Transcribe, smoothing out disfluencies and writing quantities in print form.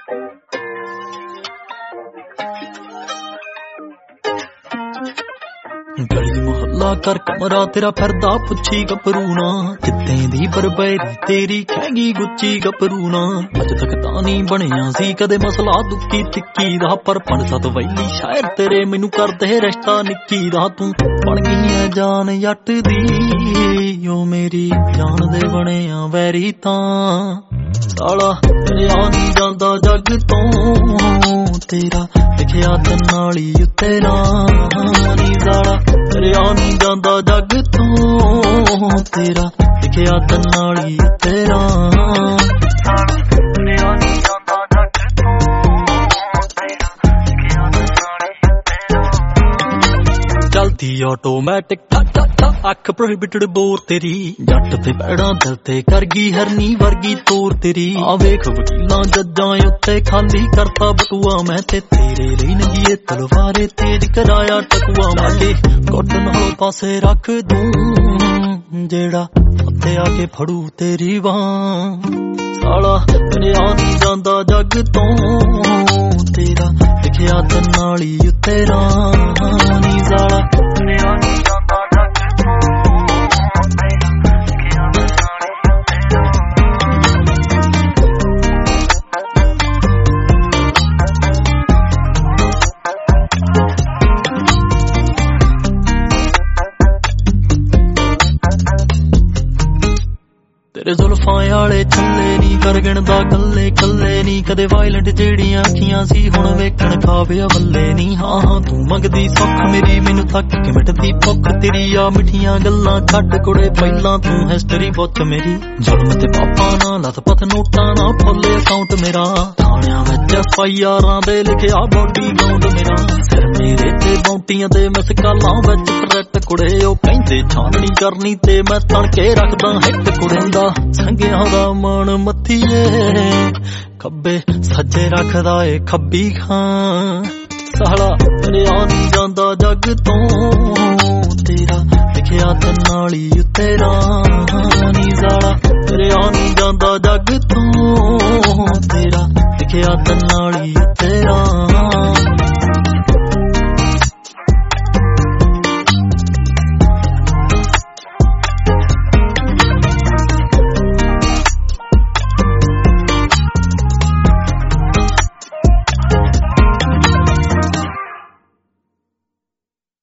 गली मुहल्ला कर कमरा तेरा फिरदा पुछी गपरू ना कित्ते दी बरबैरी तेरी खैगी गुच्ची गपरू ना अज तक तां नहीं बनिया सी कदे मसला दुक्की तिक्की दा पर 5-7 वैली शायर तेरे मैनू करदे रिश्ता निक्की दा तू बन गई है जान जट दी ओ मेरी जान दे बने आ वैरी तां साला तेरा नहीं जांदा जग तो तेरा लिखिया ते नाली उत्ते नी साला तेरा नहीं जांदा जग तो तेरा लिखिया ते नाली उत्ते चलती ऑटोमैटिक अख प्रोहिबिटेड बोर तेरी जट ते पैड़ा दिल ते कर गई हरनी वर्गी तोर तेरी आ वेख वकीलां जज्जां उत्ते खाली करता बटुआ मैं ते तेरे ਲਈ नंगी तलवारे तेज कराया टकुआ लागे घुट नालों पासे रख दूं जेड़ा उत्ते आके फड़ू तेरी बांह साला तेरा नहीं जांदा जग तो तेरा लिखिया ते नाली उत्ते नी साला तेरा नहीं जांदा जग तेरे जुल्फां आले छल्ले नी कर गिणदा कल्ले कल्ले नी कदे वायलेंट जेड़ियां अखियां सी हुण वेखण खाविया बल्ले नी हाँ हाँ तू मंगदी सुख मेरी मैनू थक के मिटदी भुख तेरी आ मिठियां गल्लां छड्ड कुड़े पहिलां तू हिस्टरी बुक मेरी जुल्म ते पापा ना लत पत नोटां ना फुੱਲੇ अकाउंट मेरा थाणियां विच FIR दे लिखिया बॉडी काउंट मेरा सिर मेरे ते बौंटियां ते मिस कालां विच थ्रैट कुड़े ओ कहंदे छाननी करनी ते मैं तणके रखदा हिट कुड़े दा संगिया दा मन मत्थीए खब्बे सज्जे रखदा ए खब्बी खां साला तेरा नहीं जांदा जग तो तेरा लिखिया ते नाली उत्ते नी साला तेरा नहीं जांदा जग तो तेरा लिखिया ते